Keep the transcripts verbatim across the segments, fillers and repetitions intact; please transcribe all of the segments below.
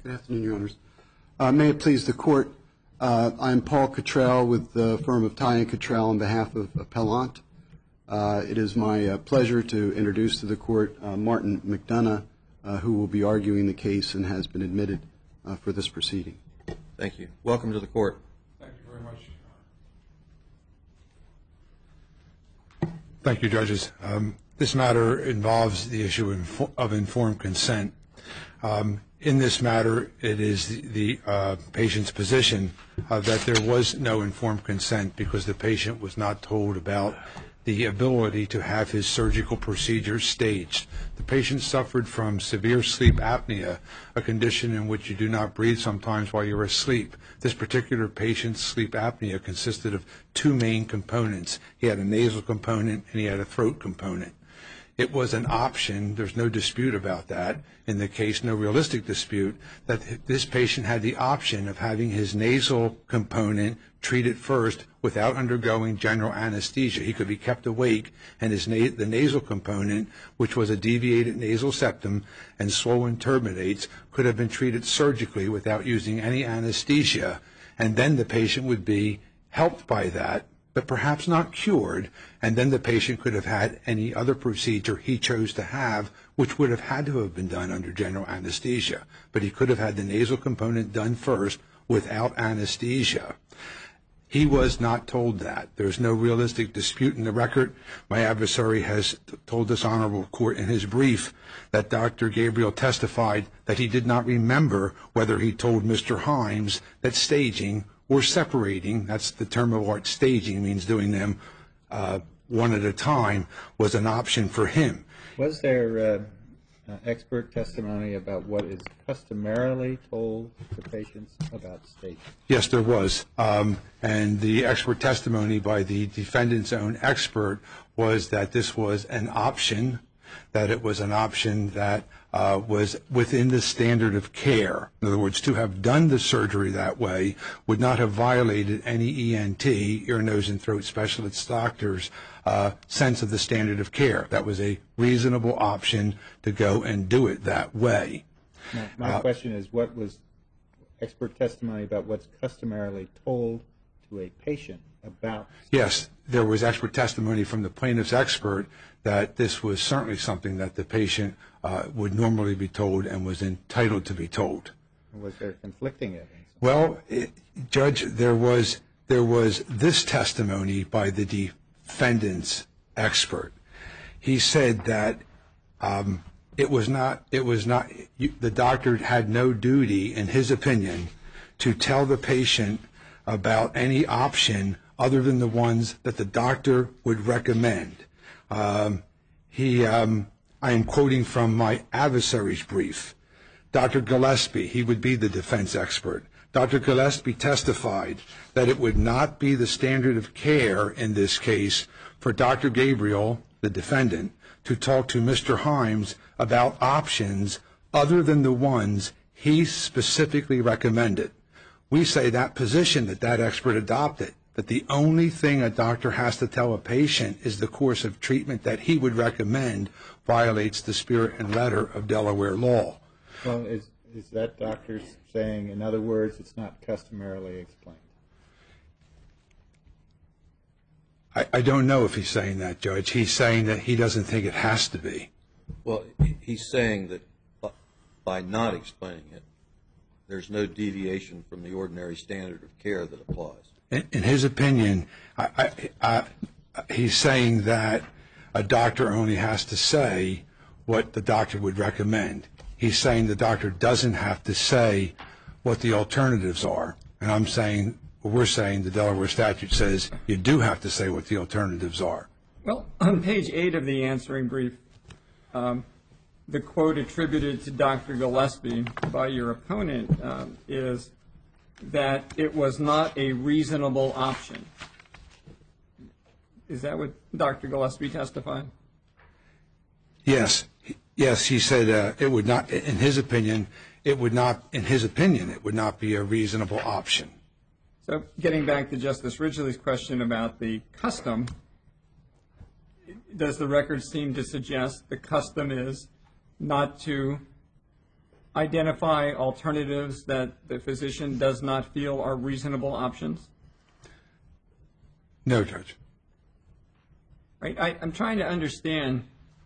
Good afternoon, Your Honors. Uh, may it please the Court, uh, I'm Paul Cottrell with the firm of Ty and Cottrell on behalf of Appellant. Uh, it is my uh, pleasure to introduce to the Court uh, Martin McDonough, uh, who will be arguing the case and has been admitted uh, for this proceeding. Thank you. Welcome to the Court. Thank you very much. Thank you, judges. Um, this matter involves the issue of, of informed consent. Um, in this matter, it is the, the uh, patient's position uh, that there was no informed consent because the patient was not told about the ability to have his surgical procedure staged. The patient suffered from severe sleep apnea, a condition in which you do not breathe sometimes while you're asleep. This particular patient's sleep apnea consisted of two main components. He had a nasal component and he had a throat component. It was an option, there's no dispute about that, in the case, no realistic dispute, that this patient had the option of having his nasal component treated first without undergoing general anesthesia. He could be kept awake, and his na- the nasal component, which was a deviated nasal septum and swollen turbinates, could have been treated surgically without using any anesthesia, and then the patient would be helped by that, but perhaps not cured, and then the patient could have had any other procedure he chose to have, which would have had to have been done under general anesthesia. But he could have had the nasal component done first without anesthesia. He was not told that. There's no realistic dispute in the record. My adversary has t- told this honorable court in his brief that Doctor Gabriel testified that he did not remember whether he told Mister Himes that staging or separating, that's the term of art, staging means doing them uh, one at a time, was an option for him. Was there uh, uh, expert testimony about what is customarily told to patients about staging? Yes, there was. Um, and the expert testimony by the defendant's own expert was that this was an option, that it was an option that uh, was within the standard of care. In other words, to have done the surgery that way would not have violated any E N T, ear, nose, and throat specialist doctors' uh, sense of the standard of care. That was a reasonable option to go and do it that way. My, my uh, question is, what was expert testimony about what's customarily told to a patient about? Yes, there was expert testimony from the plaintiff's expert that this was certainly something that the patient uh, would normally be told and was entitled to be told. Was there conflicting evidence? Well, it, Judge, there was there was this testimony by the defendant's expert. He said that um, it was not it was not you, the doctor had no duty, in his opinion, to tell the patient about any option other than the ones that the doctor would recommend. Um, he, um, I am quoting from my adversary's brief. Doctor Gillespie, he would be the defense expert. Doctor Gillespie testified that it would not be the standard of care in this case for Doctor Gabriel, the defendant, to talk to Mister Himes about options other than the ones he specifically recommended. We say that position that that expert adopted, that the only thing a doctor has to tell a patient is the course of treatment that he would recommend, violates the spirit and letter of Delaware law. Well, is, is that doctor saying, in other words, it's not customarily explained? I, I don't know if he's saying that, Judge. He's saying that he doesn't think it has to be. Well, he's saying that by not explaining it, there's no deviation from the ordinary standard of care that applies. In, in his opinion, I, I, I, he's saying that a doctor only has to say what the doctor would recommend. He's saying the doctor doesn't have to say what the alternatives are. And I'm saying, well, we're saying the Delaware statute says you do have to say what the alternatives are. Well, on page eight of the answering brief, um, the quote attributed to Doctor Gillespie by your opponent um, is that it was not a reasonable option. Is that what Doctor Gillespie testified? Yes. Yes, he said uh, it would not, in his opinion, it would not, in his opinion, it would not be a reasonable option. So getting back to Justice Ridgely's question about the custom, does the record seem to suggest the custom is not to identify alternatives that the physician does not feel are reasonable options? No, Judge. Right. I, I'm trying to understand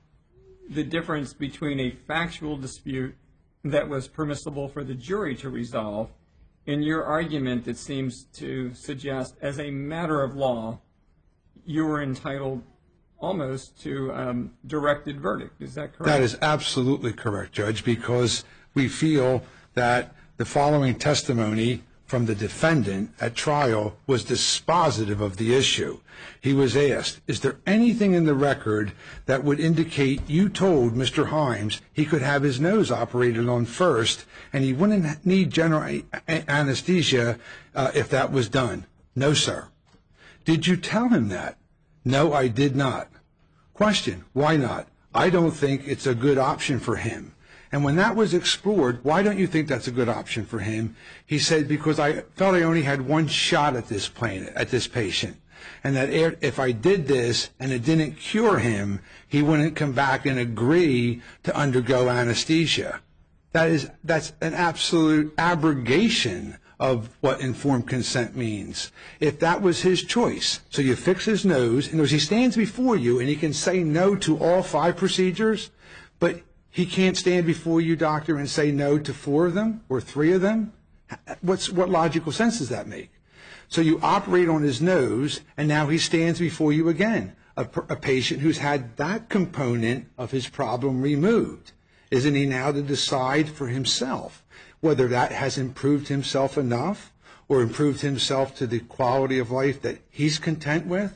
the difference between a factual dispute that was permissible for the jury to resolve and your argument that seems to suggest, as a matter of law, you were entitled almost to um, directed verdict. Is that correct? That is absolutely correct, Judge, because we feel that the following testimony from the defendant at trial was dispositive of the issue. He was asked, is there anything in the record that would indicate you told Mister Himes he could have his nose operated on first and he wouldn't need general anesthesia uh, if that was done? No, sir. Did you tell him that? No, I did not. Question, why not? I don't think it's a good option for him. And when that was explored, why don't you think that's a good option for him? He said, because I felt I only had one shot at this plane, at this patient, and that if I did this and it didn't cure him, he wouldn't come back and agree to undergo anesthesia. That is, that's an absolute abrogation of what informed consent means. If that was his choice, so you fix his nose, and as he stands before you and he can say no to all five procedures, but he can't stand before you, doctor, and say no to four of them or three of them? What's, what logical sense does that make? So you operate on his nose, and now he stands before you again, a, a patient who's had that component of his problem removed. Isn't he now to decide for himself whether that has improved himself enough or improved himself to the quality of life that he's content with?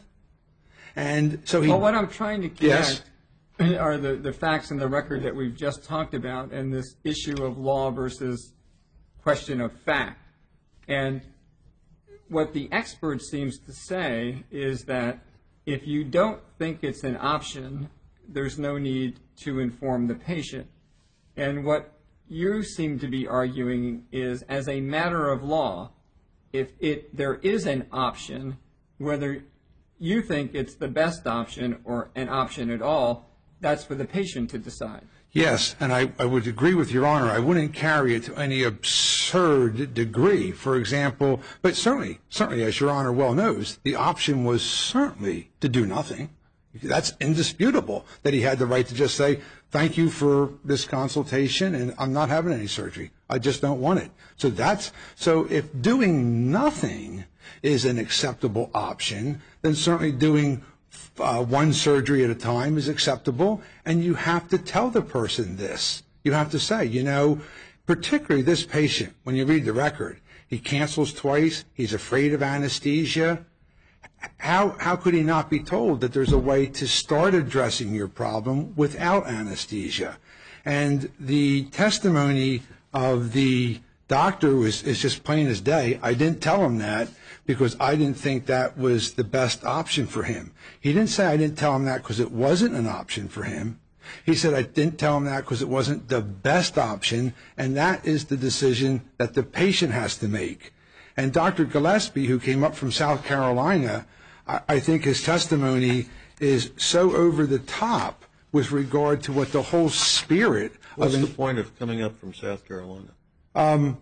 And so he... Well, what I'm trying to Yes. connect are the, the facts in the record that we've just talked about and this issue of law versus question of fact. And what the expert seems to say is that if you don't think it's an option, there's no need to inform the patient. And what you seem to be arguing is, as a matter of law, if it there is an option, whether you think it's the best option or an option at all, that's for the patient to decide. Yes, and I, I would agree with Your Honor. I wouldn't carry it to any absurd degree. For example, but certainly, certainly, as Your Honor well knows, the option was certainly to do nothing. That's indisputable, that he had the right to just say, thank you for this consultation, and I'm not having any surgery. I just don't want it. So that's, so if doing nothing is an acceptable option, then certainly doing Uh, one surgery at a time is acceptable, and you have to tell the person this. You have to say, you know, particularly this patient, when you read the record, he cancels twice, he's afraid of anesthesia. How, how could he not be told that there's a way to start addressing your problem without anesthesia? And the testimony of the doctor was, is just plain as day. I didn't tell him that because I didn't think that was the best option for him. He didn't say I didn't tell him that because it wasn't an option for him. He said I didn't tell him that because it wasn't the best option, and that is the decision that the patient has to make. And Doctor Gillespie, who came up from South Carolina, I, I think his testimony is so over the top with regard to what the whole spirit What's of... the point of coming up from South Carolina? Um,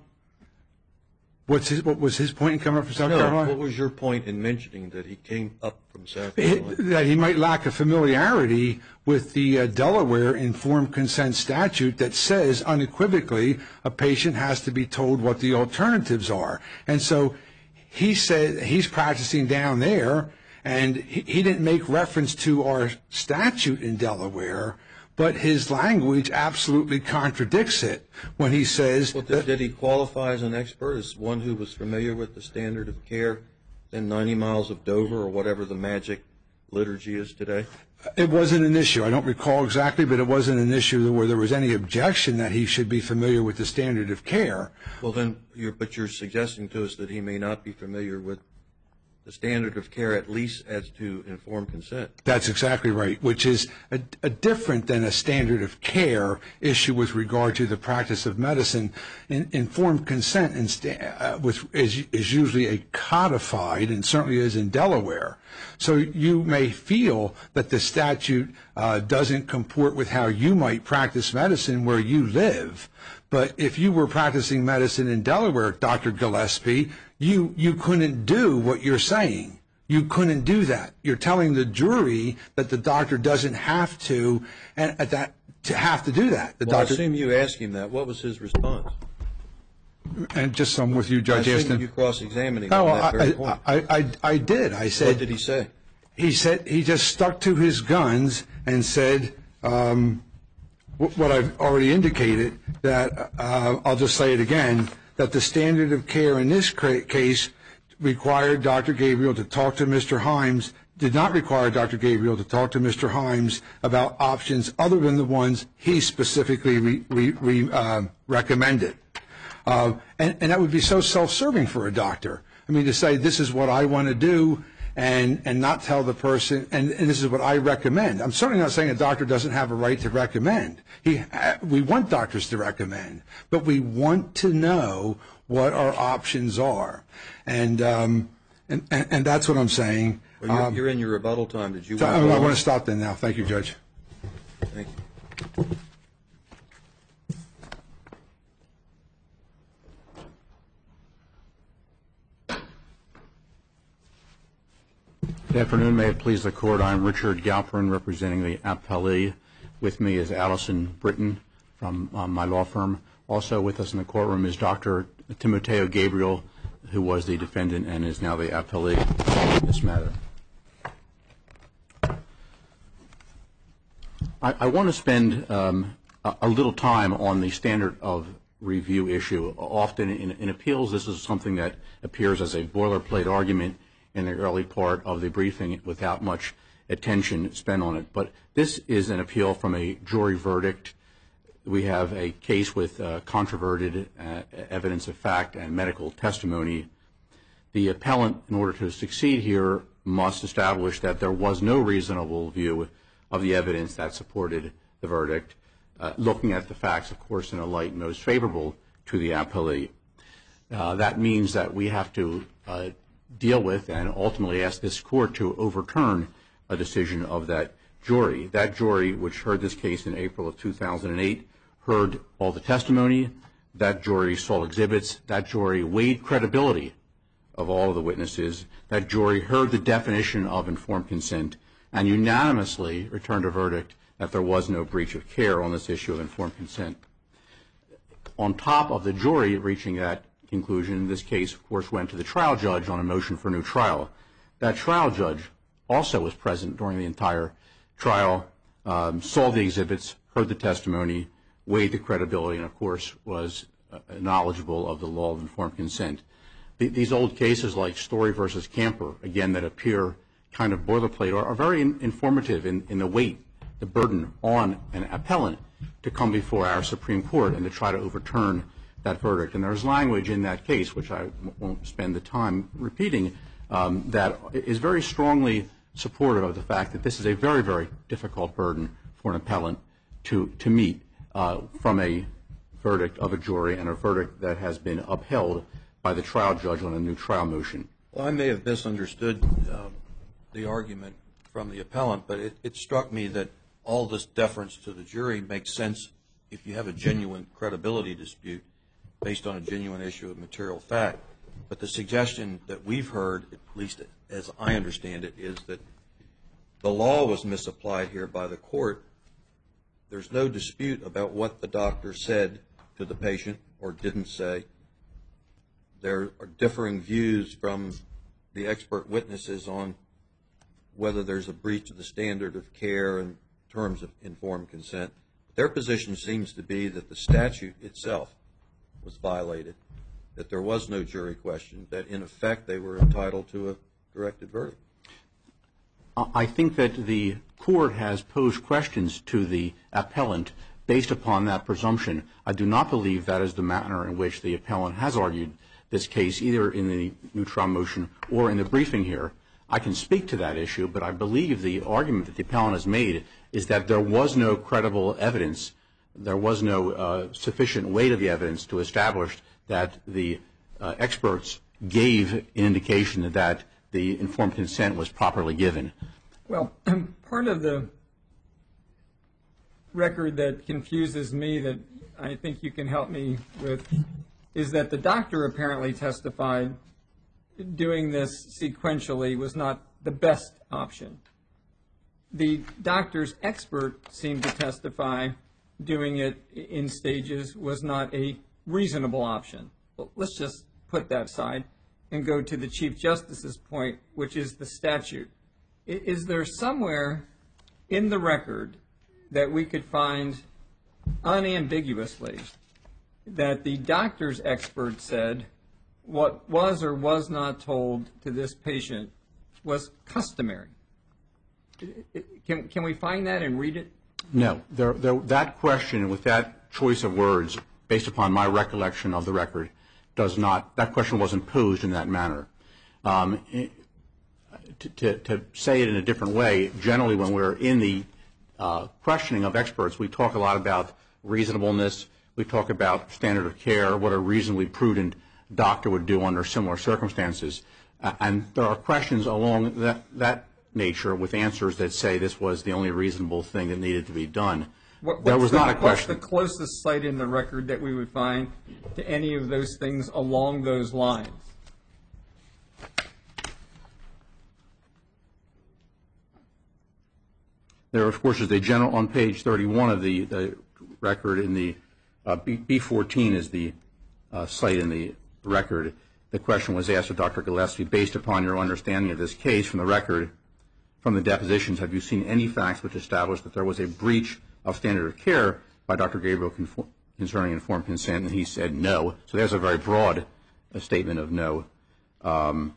what's his, what was his point in coming up from South no, Carolina? What was your point in mentioning that he came up from South It, Carolina? that he might lack a familiarity with the uh, Delaware informed consent statute that says unequivocally a patient has to be told what the alternatives are. And so he said he's practicing down there, and he, he didn't make reference to our statute in Delaware, but his language absolutely contradicts it when he says... Well, did, did he qualify as an expert, as one who was familiar with the standard of care in ninety miles of Dover, or whatever the magic liturgy is today? It wasn't an issue. I don't recall exactly, but it wasn't an issue where there was any objection that he should be familiar with the standard of care. Well, then, you're, but you're suggesting to us that he may not be familiar with the standard of care, at least as to informed consent. That's exactly right, which is a, a different than a standard of care issue with regard to the practice of medicine. In, informed consent in sta- uh, with, is, is usually a codified, and certainly is in Delaware. So you may feel that the statute uh, doesn't comport with how you might practice medicine where you live, But if you were practicing medicine in Delaware, Doctor Gillespie, you, you couldn't do what you're saying. You couldn't do that. You're telling the jury that the doctor doesn't have to, and at that to have to do that. The Well, doctor, I assume you asked him that. What was his response? and just some with you, Judge I assume Aston. you cross-examined him No, on that I, very point. I, I, I, I did. I said. What did he say? He said he just stuck to his guns and said um, wh- what I've already indicated, that uh, I'll just say it again, that the standard of care in this cra- case required Doctor Gabriel to talk to Mister Himes, did not require Doctor Gabriel to talk to Mister Himes about options other than the ones he specifically re- re- re- uh, recommended. Uh, and, and that would be so self-serving for a doctor. I mean, to say this is what I want to do, and and not tell the person, and, and this is what I recommend. I'm certainly not saying a doctor doesn't have a right to recommend. He, we want doctors to recommend, but we want to know what our options are, and um, and, and, and that's what I'm saying. Well, you're, Um, you're in your rebuttal time. Did you so want I, to I go want on? to stop then now. Thank you, Judge. Thank you. Good afternoon. May it please the Court. I'm Richard Galperin, representing the appellee. With me is Allison Britton from um, my law firm. Also with us in the courtroom is Doctor Timoteo Gabriel, who was the defendant and is now the appellee in this matter. I, I want to spend um, a, a little time on the standard of review issue. Often in, in appeals, this is something that appears as a boilerplate argument in the early part of the briefing without much attention spent on it. But this is an appeal from a jury verdict. We have a case with uh, controverted uh, evidence of fact and medical testimony. The appellant, in order to succeed here, must establish that there was no reasonable view of the evidence that supported the verdict, uh, looking at the facts, of course, in a light most favorable to the appellee. Uh, that means that we have to uh, deal with and ultimately ask this court to overturn a decision of that jury. That jury, which heard this case in April of two thousand eight, heard all the testimony. That jury saw exhibits. That jury weighed credibility of all of the witnesses. That jury heard the definition of informed consent and unanimously returned a verdict that there was no breach of care on this issue of informed consent. On top of the jury reaching that conclusion, this case, of course, went to the trial judge on a motion for new trial. That trial judge also was present during the entire trial, um, saw the exhibits, heard the testimony, weighed the credibility, and, of course, was uh, knowledgeable of the law of informed consent. The, these old cases like Story versus Camper, again, that appear kind of boilerplate, are, are very in, informative in, in the weight, the burden on an appellant to come before our Supreme Court and to try to overturn that verdict. And there's language in that case, which I won't spend the time repeating, um, that is very strongly supportive of the fact that this is a very, very difficult burden for an appellant to, to meet uh, from a verdict of a jury and a verdict that has been upheld by the trial judge on a new trial motion. Well, I may have misunderstood uh, the argument from the appellant, but it, it struck me that all this deference to the jury makes sense if you have a genuine credibility dispute based on a genuine issue of material fact. But the suggestion that we've heard, at least as I understand it, is that the law was misapplied here by the court. There's no dispute about what the doctor said to the patient or didn't say. There are differing views from the expert witnesses on whether there's a breach of the standard of care in terms of informed consent. Their position seems to be that the statute itself was violated, that there was no jury question, that in effect they were entitled to a directed verdict. I think that the court has posed questions to the appellant based upon that presumption. I do not believe that is the manner in which the appellant has argued this case, either in the new trial motion or in the briefing here. I can speak to that issue, but I believe the argument that the appellant has made is that there was no credible evidence, there was no uh, sufficient weight of the evidence to establish that the uh, experts gave an indication that the informed consent was properly given. Well, part of the record that confuses me that I think you can help me with is that the doctor apparently testified doing this sequentially was not the best option. The doctor's expert seemed to testify doing it in stages was not a reasonable option. Well, let's just put that aside and go to the Chief Justice's point, which is the statute. Is there somewhere in the record that we could find unambiguously that the doctor's expert said what was or was not told to this patient was customary? Can, can we find that and read it? No. There, there, that question with that choice of words, based upon my recollection of the record, does not, that question wasn't posed in that manner. Um, to, to, to say it in a different way, generally when we're in the uh, questioning of experts, we talk a lot about reasonableness, we talk about standard of care, what a reasonably prudent doctor would do under similar circumstances. Uh, and there are questions along that, that nature with answers that say this was the only reasonable thing that needed to be done. What, there was the, not a question. What's the closest site in the record that we would find to any of those things along those lines? There, of course, is a general, on page thirty-one of the, the record in the, uh, B fourteen is the uh, site in the record. The question was asked of Doctor Gillespie, based upon your understanding of this case from the record, from the depositions, have you seen any facts which establish that there was a breach of standard of care by Doctor Gabriel concerning informed consent? And he said no. So there's a very broad uh, statement of no. Um,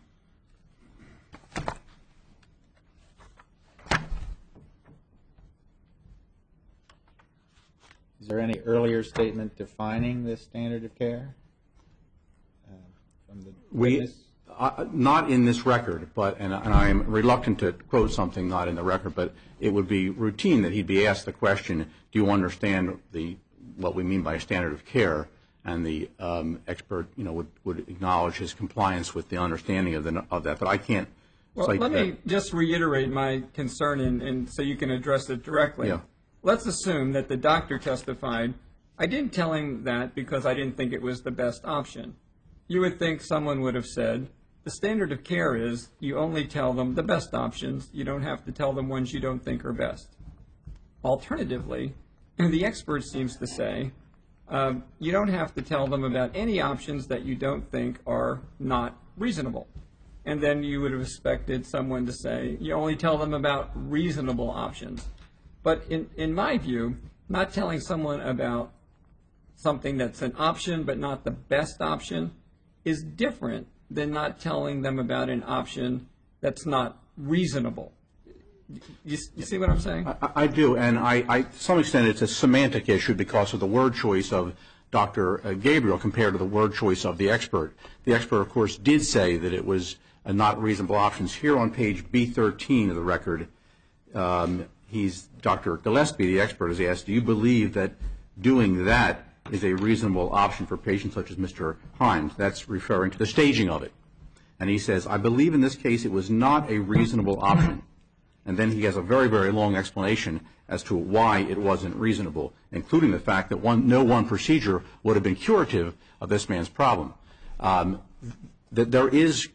Is there any earlier statement defining this standard of care uh, from the we, witness? uh, not in this record, but and, and I am reluctant to quote something not in the record, but it would be routine that he'd be asked the question, do you understand the what we mean by standard of care? And the um, expert, you know, would, would acknowledge his compliance with the understanding of, the, of that. But I can't well, cite let that. me just reiterate my concern, and, and so you can address it directly. Yeah. Let's assume that the doctor testified, I didn't tell him that because I didn't think it was the best option. You would think someone would have said, the standard of care is you only tell them the best options. You don't have to tell them ones you don't think are best. Alternatively, the expert seems to say, um, you don't have to tell them about any options that you don't think are not reasonable. And then you would have expected someone to say, you only tell them about reasonable options. But in, in my view, not telling someone about something that's an option but not the best option is different than not telling them about an option that's not reasonable. You, you see what I'm saying? I, I do, and I, I, to some extent it's a semantic issue because of the word choice of Doctor Gabriel compared to the word choice of the expert. The expert, of course, did say that it was a not reasonable options. Here on page B thirteen of the record, um, he's Doctor Gillespie, the expert, is asked, do you believe that doing that is a reasonable option for patients such as Mister Himes? That's referring to the staging of it. And he says, I believe in this case it was not a reasonable option. And then he has a very, very long explanation as to why it wasn't reasonable, including the fact that one, no one procedure would have been curative of this man's problem. Um, that there is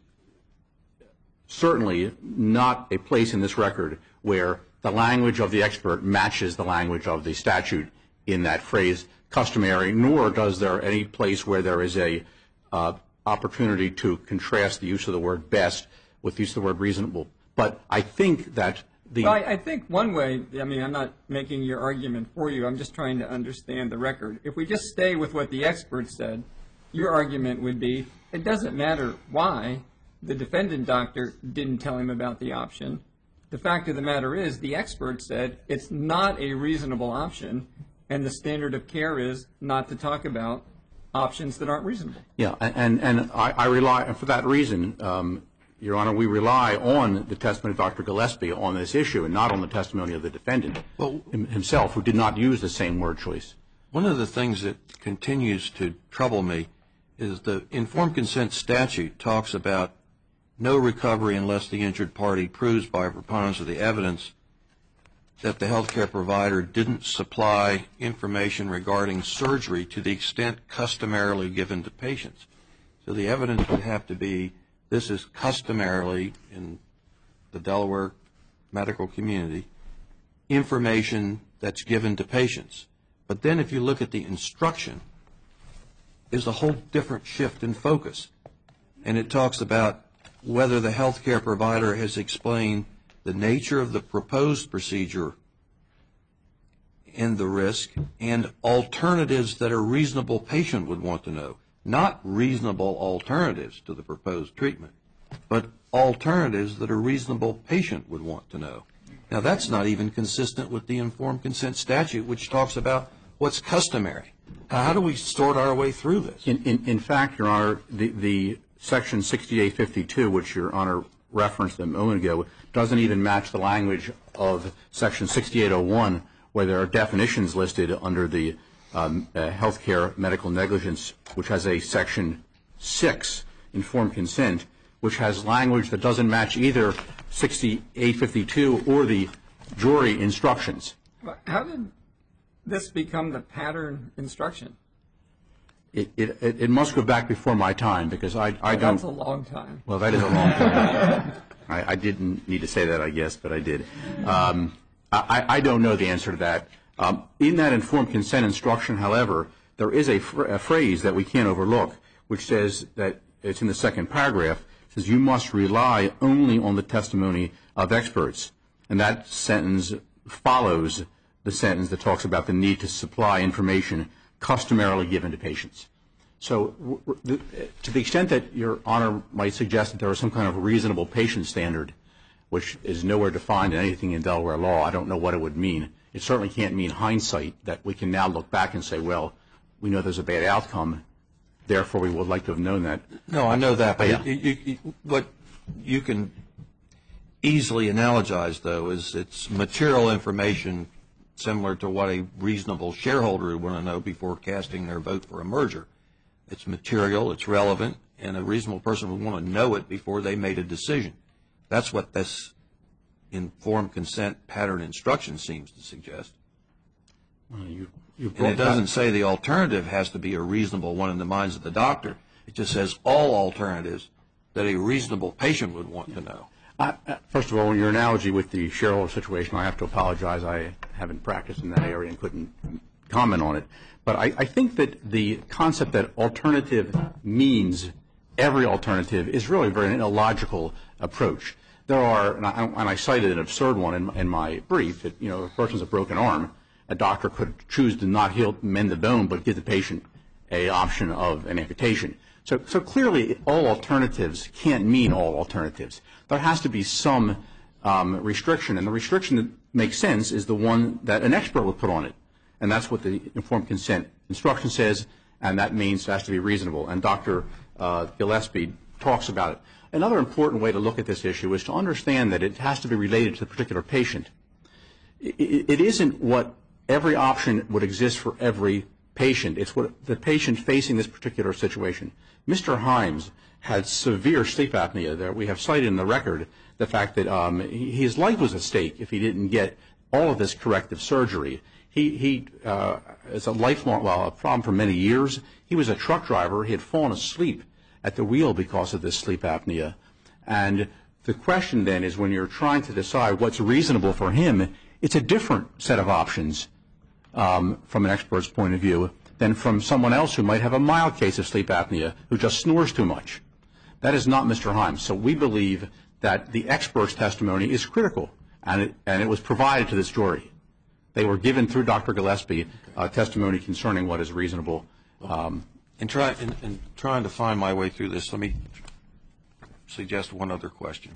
certainly not a place in this record where the language of the expert matches the language of the statute in that phrase customary, nor does there any place where there is a uh, opportunity to contrast the use of the word best with the use of the word reasonable. But I think that the... Well, I, I think one way, I mean, I'm not making your argument for you. I'm just trying to understand the record. If we just stay with what the expert said, your argument would be it doesn't matter why the defendant doctor didn't tell him about the option. The fact of the matter is the expert said it's not a reasonable option, and the standard of care is not to talk about options that aren't reasonable. Yeah, and, and I, I rely, and for that reason, um, Your Honor, we rely on the testimony of Doctor Gillespie on this issue and not on the testimony of the defendant well, himself, who did not use the same word choice. One of the things that continues to trouble me is the informed consent statute talks about no recovery unless the injured party proves by a preponderance of the evidence that the healthcare provider didn't supply information regarding surgery to the extent customarily given to patients. So the evidence would have to be this is customarily, in the Delaware medical community, information that's given to patients. But then if you look at the instruction, there's a whole different shift in focus. And it talks about whether the healthcare provider has explained the nature of the proposed procedure and the risk and alternatives that a reasonable patient would want to know. Not reasonable alternatives to the proposed treatment, but alternatives that a reasonable patient would want to know. Now, that's not even consistent with the informed consent statute, which talks about what's customary. Now, how do we sort our way through this? In, in, in fact, Your Honor, the, the Section sixty-eight fifty-two, which Your Honor referenced a moment ago, doesn't even match the language of Section sixty-eight oh one, where there are definitions listed under the um, uh, healthcare medical negligence, which has a Section six, informed consent, which has language that doesn't match either sixty-eight fifty-two or the jury instructions. How did this become the pattern instruction? It, it, it must go back before my time, because I, I well, don't... That's a long time. Well, that is a long time. I, I didn't need to say that, I guess, but I did. Um, I, I don't know the answer to that. Um, in that informed consent instruction, however, there is a, fr- a phrase that we can't overlook, which says that, it's in the second paragraph, says you must rely only on the testimony of experts. And that sentence follows the sentence that talks about the need to supply information customarily given to patients. So w- w- to the extent that Your Honor might suggest that there is some kind of reasonable patient standard, which is nowhere defined in anything in Delaware law, I don't know what it would mean. It certainly can't mean hindsight, that we can now look back and say, well, we know there's a bad outcome, therefore we would like to have known that. No, I know that, but Yeah. you, you, you, what you can easily analogize, though, is it's material information similar to what a reasonable shareholder would want to know before casting their vote for a merger. It's material, it's relevant, and a reasonable person would want to know it before they made a decision. That's what this informed consent pattern instruction seems to suggest. Well, you, you And it doesn't say the alternative has to be a reasonable one in the minds of the doctor. It just says all alternatives that a reasonable patient would want to know. Uh, first of all, in your analogy with the shareholder situation, I have to apologize. I haven't practiced in that area and couldn't comment on it. But I, I think that the concept that alternative means every alternative is really a very illogical approach. There are, and I, and I cited an absurd one in, in my brief, that, you know, if a person's a broken arm, a doctor could choose to not heal, mend the bone, but give the patient a option of an amputation. So, so clearly, all alternatives can't mean all alternatives. There has to be some um, restriction, and the restriction that makes sense is the one that an expert would put on it, and that's what the informed consent instruction says, and that means it has to be reasonable. And Doctor Uh, Gillespie talks about it. Another important way to look at this issue is to understand that it has to be related to the particular patient. It, it isn't what every option would exist for every patient. It's what the patient facing this particular situation. Mister Himes had severe sleep apnea. There we have cited in the record the fact that um, he, his life was at stake if he didn't get all of this corrective surgery. He, he uh, it's a lifelong, well, a problem for many years. He was a truck driver. He had fallen asleep at the wheel because of this sleep apnea. And the question then is, when you're trying to decide what's reasonable for him, it's a different set of options um, from an expert's point of view than from someone else who might have a mild case of sleep apnea who just snores too much. That is not Mister Himes. So we believe that the expert's testimony is critical, and it, and it was provided to this jury. They were given through Doctor Gillespie uh, testimony concerning what is reasonable. Um, In, try, in, in trying to find my way through this, let me suggest one other question.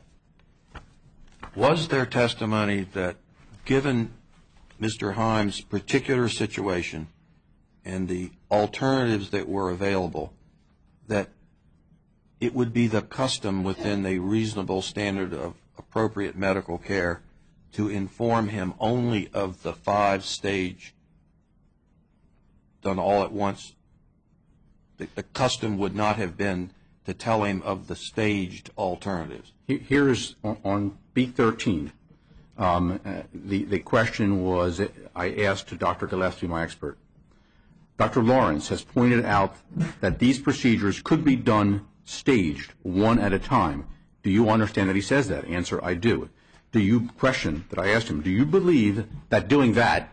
Was there testimony that, given Mister Himes' particular situation and the alternatives that were available, that it would be the custom within a reasonable standard of appropriate medical care to inform him only of the five-stage done all at once? The, the custom would not have been to tell him of the staged alternatives. Here's on, on B thirteen. Um, uh, the, the question was, I asked to Doctor Gillespie, my expert, Doctor Lawrence has pointed out that these procedures could be done staged, one at a time. Do you understand that he says that? Answer, I do. Do you, question that I asked him, do you believe that doing that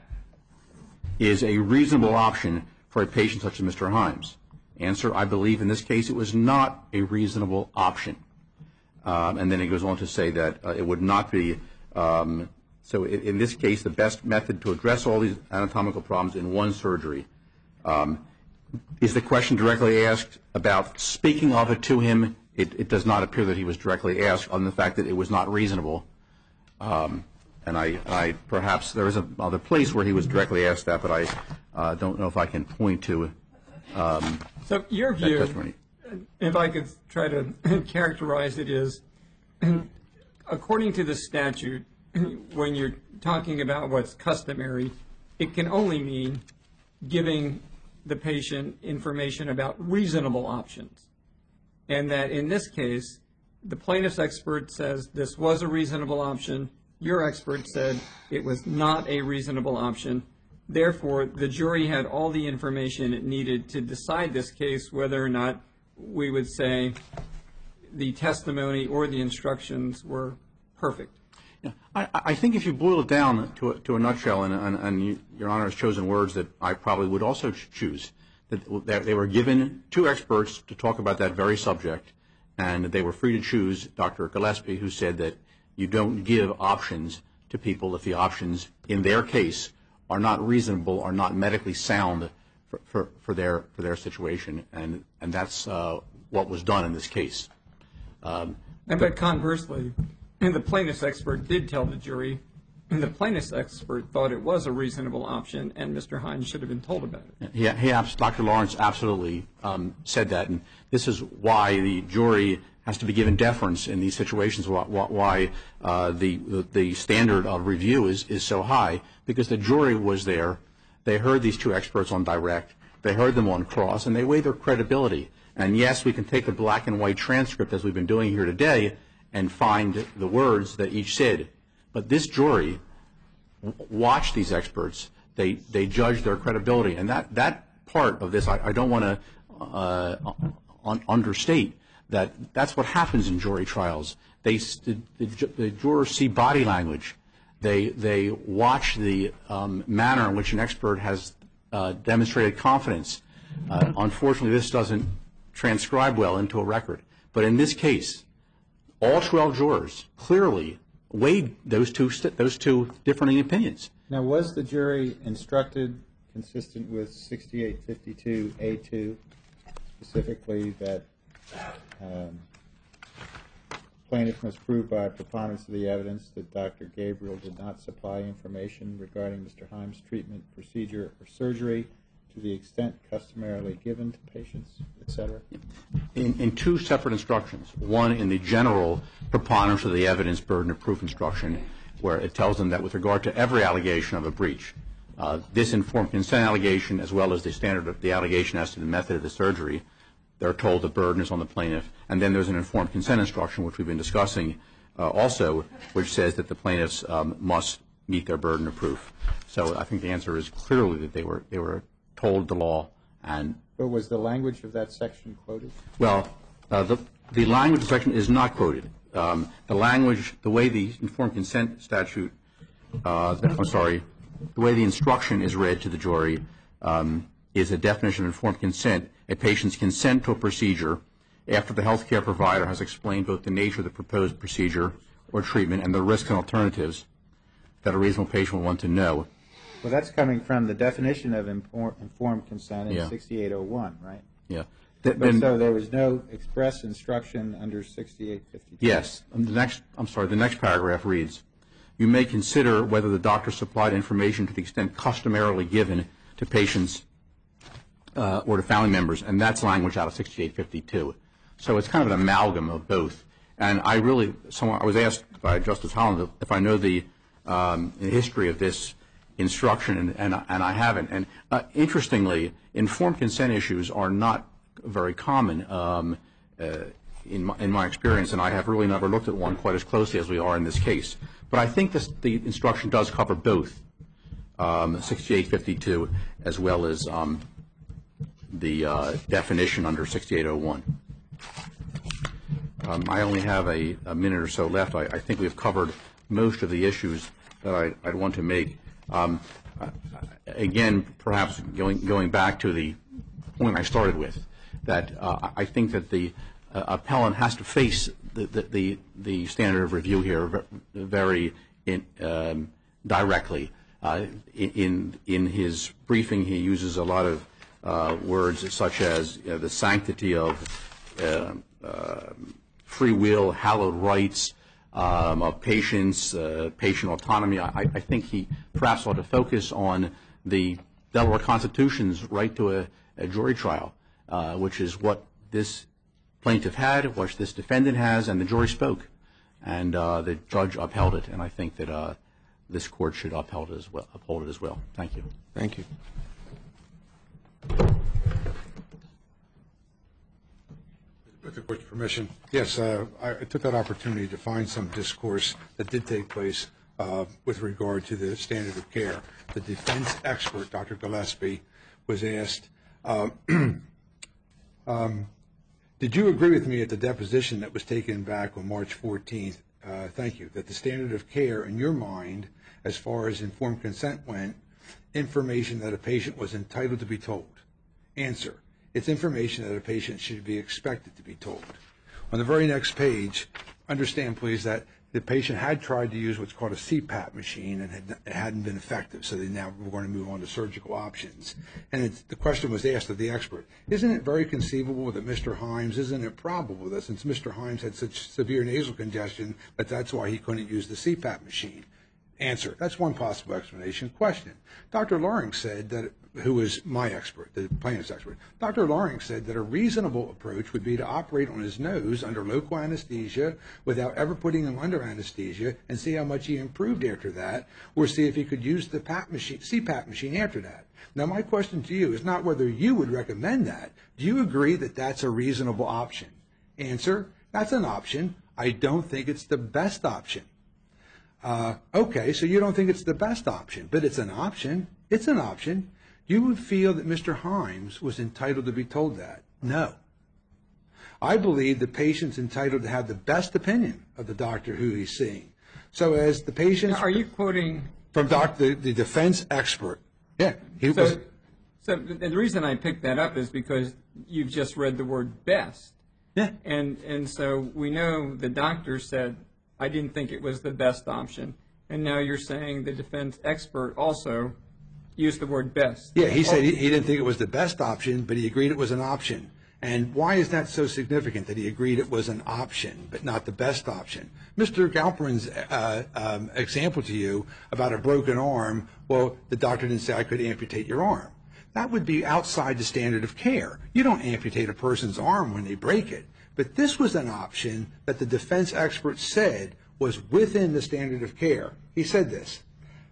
is a reasonable option for a patient such as Mister Himes? Answer, I believe in this case it was not a reasonable option. Um, and then he goes on to say that uh, it would not be, um, so in, in this case, the best method to address all these anatomical problems in one surgery. Um, is the question directly asked about speaking of it to him? It, it does not appear that he was directly asked on the fact that it was not reasonable. Um, and I, I perhaps there is another place where he was directly asked that, but I uh, don't know if I can point to um, So your that view, testimony. if I could try to characterize it, is according to the statute, when you're talking about what's customary, it can only mean giving the patient information about reasonable options. And that in this case, the plaintiff's expert says this was a reasonable option. Your expert said it was not a reasonable option. Therefore, the jury had all the information it needed to decide this case, whether or not we would say the testimony or the instructions were perfect. Yeah, I, I think if you boil it down to a, to a nutshell, and, and, and you, Your Honor has chosen words that I probably would also ch- choose, that they were given two experts to talk about that very subject, and they were free to choose Doctor Gillespie, who said that you don't give options to people if the options, in their case, are not reasonable, are not medically sound for, for, for their for their situation, and and that's uh, what was done in this case. Um, and but conversely, and the plaintiff's expert did tell the jury, and the plaintiff's expert thought it was a reasonable option, and Mister Himes should have been told about it. He, he Doctor Lawrence absolutely um, said that, and this is why the jury has to be given deference in these situations, why, why uh, the, the standard of review is, is so high, because the jury was there. They heard these two experts on direct. They heard them on cross, and they weighed their credibility. And yes, we can take the black and white transcript, as we've been doing here today, and find the words that each said. But this jury w- watched these experts. They they judged their credibility. And that, that part of this, I, I don't want to uh, un- understate that that's what happens in jury trials. They, the, the, the jurors see body language. They, they watch the um, manner in which an expert has uh, demonstrated confidence. Uh, unfortunately, this doesn't transcribe well into a record. But in this case, all twelve jurors clearly weighed those two those two differing opinions. Now, was the jury instructed, consistent with sixty-eight fifty-two A two, specifically that um, plaintiff must prove by a preponderance of the evidence that Doctor Gabriel did not supply information regarding Mister Himes' treatment, procedure, or surgery to the extent customarily given to patients, et cetera? In, in two separate instructions, one in the general preponderance of the evidence burden of proof instruction, where it tells them that with regard to every allegation of a breach, uh, this informed consent allegation as well as the standard of the allegation as to the method of the surgery, they're told the burden is on the plaintiff. And then there's an informed consent instruction, which we've been discussing uh, also, which says that the plaintiffs um, must meet their burden of proof. So I think the answer is clearly that they were they were told the law. And But was the language of that section quoted? well, uh, the the language section is not quoted. Um, the language, the way the informed consent statute, uh, I'm sorry, the way the instruction is read to the jury um, is a definition of informed consent, a patient's consent to a procedure after the health care provider has explained both the nature of the proposed procedure or treatment and the risks and alternatives that a reasonable patient will want to know. Well, that's coming from the definition of inform, informed consent in Yeah. sixty-eight oh one, right? Yeah. Th- But then- so there was no express instruction under sixty-eight fifty-two? Yes. And the next, I'm sorry, the next paragraph reads, you may consider whether the doctor supplied information to the extent customarily given to patients uh, or to family members, and that's language out of sixty-eight fifty-two. So it's kind of an amalgam of both. And I really, someone, I was asked by Justice Holland if I know the, um, the history of this instruction, and, and, and I haven't. And uh, interestingly, informed consent issues are not very common. Um, uh, in my, in my experience, and I have really never looked at one quite as closely as we are in this case. But I think this, the instruction does cover both um, sixty-eight fifty-two as well as um, the uh, definition under sixty-eight oh one. Um, I only have a, a minute or so left. I, I think we've covered most of the issues that I, I'd want to make. Um, again, perhaps going going back to the point I started with, that uh, I think that the uh, appellant has to face the, the, the, the standard of review here very in, um, directly. Uh, in, in his briefing, he uses a lot of uh, words such as you know, the sanctity of uh, uh, free will, hallowed rights, um, of patients, uh, patient autonomy. I, I think he perhaps ought to focus on the Delaware Constitution's right to a, a jury trial, uh, which is what this plaintiff had, what this defendant has, and the jury spoke, and uh, the judge upheld it. And I think that uh, this court should uphold it as well. Uphold it as well. Thank you. Thank you. With the court's permission, yes, uh, I I took that opportunity to find some discourse that did take place uh, with regard to the standard of care. The defense expert, Doctor Gillespie, was asked, uh, um, did you agree with me at the deposition that was taken back on March fourteenth, uh, thank you, that the standard of care in your mind, as far as informed consent went, information that a patient was entitled to be told? Answer. It's information that a patient should be expected to be told. On the very next page, understand, please, that the patient had tried to use what's called a C PAP machine and had, it hadn't been effective, so they now we're going to move on to surgical options. And it's, the question was asked of the expert, isn't it very conceivable that Mister Himes, isn't it probable that since Mister Himes had such severe nasal congestion that that's why he couldn't use the C PAP machine? Answer. That's one possible explanation. Question. Doctor Loring said that, who is my expert, the plaintiff's expert, Doctor Loring said that a reasonable approach would be to operate on his nose under local anesthesia without ever putting him under anesthesia and see how much he improved after that, or see if he could use the PAP machine, C PAP machine after that. Now, my question to you is not whether you would recommend that. Do you agree that that's a reasonable option? Answer. That's an option. I don't think it's the best option. Uh, okay, so you don't think it's the best option, but it's an option. It's an option. You would feel that Mister Himes was entitled to be told that. No. I believe the patient's entitled to have the best opinion of the doctor who he's seeing. So as the patient... Are you quoting... From doctor, the, the defense expert. Yeah. He so, was, so the reason I picked that up is because you've just read the word best. Yeah. And, and so we know the doctor said, I didn't think it was the best option. And now you're saying the defense expert also used the word best. Yeah, he said he, he didn't think it was the best option, but he agreed it was an option. And why is that so significant that he agreed it was an option, but not the best option? Mister Galperin's uh, um, example to you about a broken arm, well, the doctor didn't say I could amputate your arm. That would be outside the standard of care. You don't amputate a person's arm when they break it. But this was an option that the defense expert said was within the standard of care. He said this.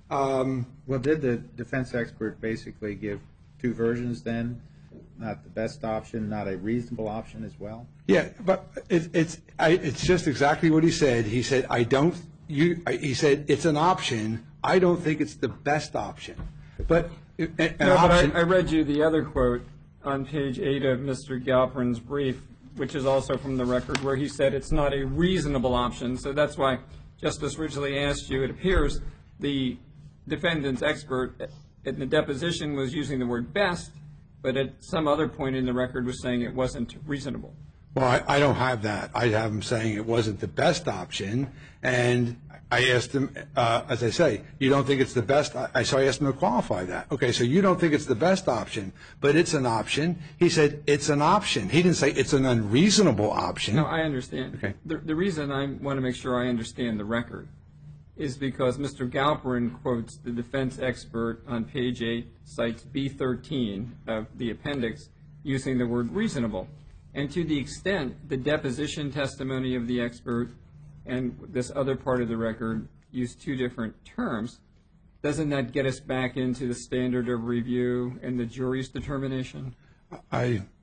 Um, Well, did the defense expert basically give two versions then? Not the best option, not a reasonable option as well? Yeah, but it, it's I, it's just exactly what he said. He said, I don't, you, I, he said, it's an option. I don't think it's the best option. But an No, option. but I, I read you the other quote on page eight of Mister Galperin's brief, which is also from the record, where he said it's not a reasonable option. So that's why Justice Ridgely asked you. It appears the defendant's expert in the deposition was using the word best, but at some other point in the record was saying it wasn't reasonable. Well, I, I don't have that. I have him saying it wasn't the best option, and I asked him, uh, as I say, you don't think it's the best, I, so I asked him to qualify that. Okay, so you don't think it's the best option, but it's an option. He said it's an option. He didn't say it's an unreasonable option. No, I understand. Okay. The, the reason I want to make sure I understand the record is because Mister Galperin quotes the defense expert on page eight, cites B thirteen of the appendix, using the word reasonable. And to the extent the deposition testimony of the expert and this other part of the record use two different terms, doesn't that get us back into the standard of review and the jury's determination? I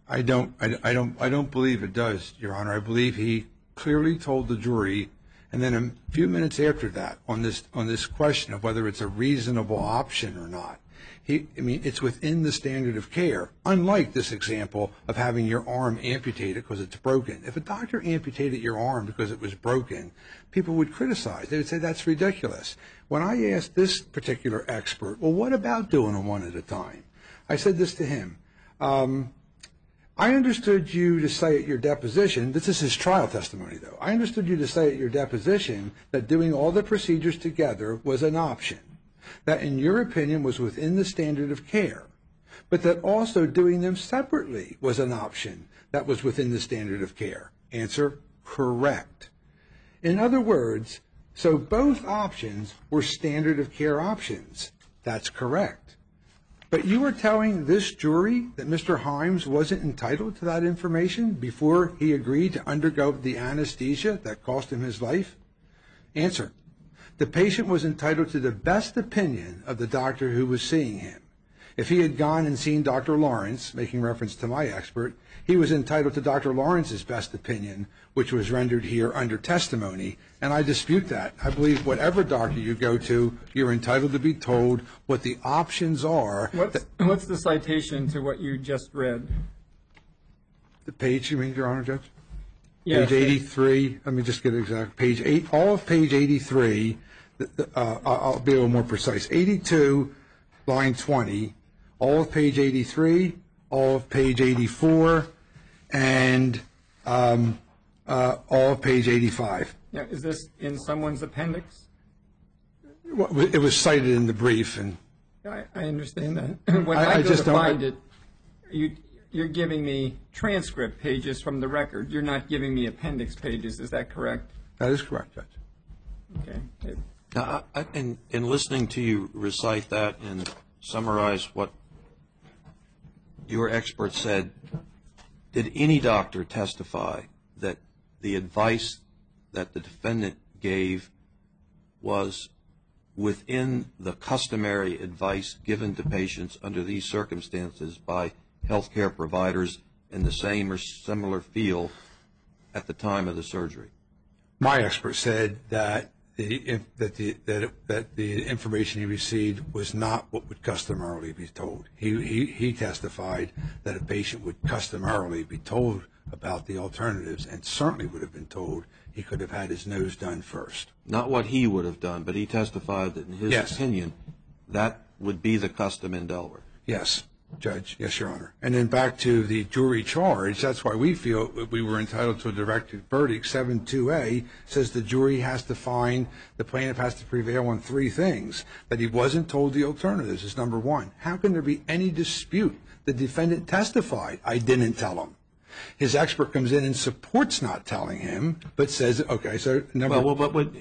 I don't, I, I don't, I don't believe it does, Your Honor. I believe he clearly told the jury, and then a few minutes after that, on this on this question of whether it's a reasonable option or not, he, I mean, it's within the standard of care. Unlike this example of having your arm amputated because it's broken. If a doctor amputated your arm because it was broken, people would criticize. They would say that's ridiculous. When I asked this particular expert, well, what about doing them one at a time? I said this to him. Um, I understood you to say at your deposition, this is his trial testimony though, I understood you to say at your deposition that doing all the procedures together was an option, that in your opinion was within the standard of care, but that also doing them separately was an option that was within the standard of care. Answer, correct. In other words, so both options were standard of care options. That's correct. But you were telling this jury that Mister Himes wasn't entitled to that information before he agreed to undergo the anesthesia that cost him his life? Answer. The patient was entitled to the best opinion of the doctor who was seeing him. If he had gone and seen Doctor Lawrence, making reference to my expert, he was entitled to Doctor Lawrence's best opinion, which was rendered here under testimony, and I dispute that. I believe whatever doctor you go to, you're entitled to be told what the options are. What's, what's the citation to what you just read? The page, you mean, Your Honor, Judge? Yes. Page eighty-three, let me just get it exact. Page eight, all of page eighty-three, uh, I'll be a little more precise. eighty-two, line twenty, all of page eighty-three, all of page eighty-four, and um, uh, all of page eighty-five. Yeah, is this in someone's appendix? Well, it was cited in the brief, and I, I understand that. When I- I, I go just to don't- find it, you, you're giving me transcript pages from the record. You're not giving me appendix pages. Is that correct? that is correct, Judge. Okay. It- Now, I, I- in, in listening to you recite that and summarize what your expert said, did any doctor testify that the advice that the defendant gave was within the customary advice given to patients under these circumstances by healthcare providers in the same or similar field at the time of the surgery? My expert said that the that the that, it, that the information he received was not what would customarily be told. He, he he testified that a patient would customarily be told about the alternatives, and certainly would have been told he could have had his nose done first. Not what he would have done, but he testified that in his Yes. opinion, that would be the custom in Delaware. Yes, Judge. Yes, Your Honor. And then back to the jury charge, that's why we feel we were entitled to a directed verdict. seven two A says the jury has to find, the plaintiff has to prevail on three things. That he wasn't told the alternatives is number one. How can there be any dispute? The defendant testified, I didn't tell him. His expert comes in and supports not telling him, but says, okay, so number Well, well, but, but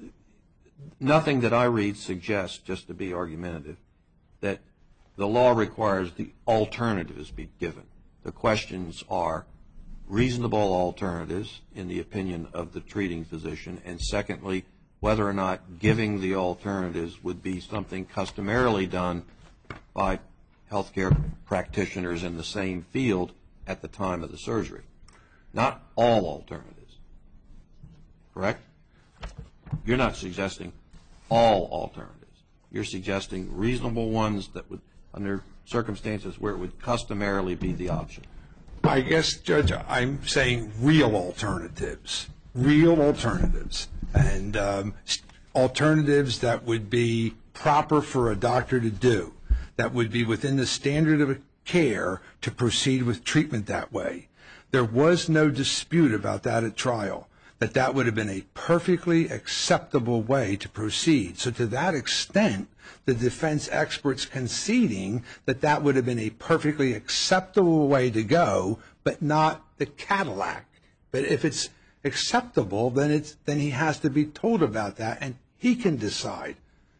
nothing that I read suggests, just to be argumentative, that the law requires the alternatives be given. The questions are reasonable alternatives in the opinion of the treating physician, and secondly, whether or not giving the alternatives would be something customarily done by healthcare practitioners in the same field at the time of the surgery. Not all alternatives. Correct? You're not suggesting all alternatives. You're suggesting reasonable ones that would, under circumstances where it would customarily be the option. I guess, Judge, I'm saying real alternatives, real alternatives, and um, alternatives that would be proper for a doctor to do, that would be within the standard of care to proceed with treatment that way. There was no dispute about that at trial, that that would have been a perfectly acceptable way to proceed. So to that extent, the defense experts conceding that that would have been a perfectly acceptable way to go, but not the Cadillac. But if it's acceptable, then it's then he has to be told about that, and he can decide.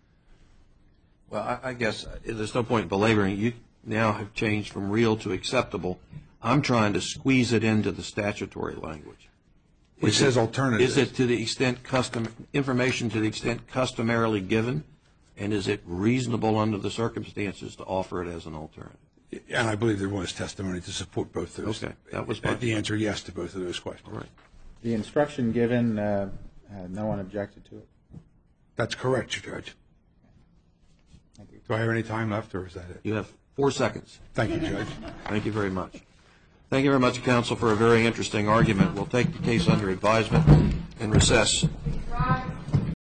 Well, I, I guess there's no point in belaboring. You now have changed from real to acceptable. I'm trying to squeeze it into the statutory language. Which Is says it- alternatives. Is it to the extent custom information to the extent customarily given, and is it reasonable under the circumstances to offer it as an alternative? And I believe there was testimony to support both those. Okay, that was Uh, my- The answer, yes, to both of those questions. Right. The instruction given, uh, uh, no one objected to it? That's correct, Judge. Thank you. Do I have any time left, or is that it? You have four seconds. Thank you, Judge. Thank you very much. Thank you very much, counsel, for a very interesting argument. We'll take the case under advisement and recess.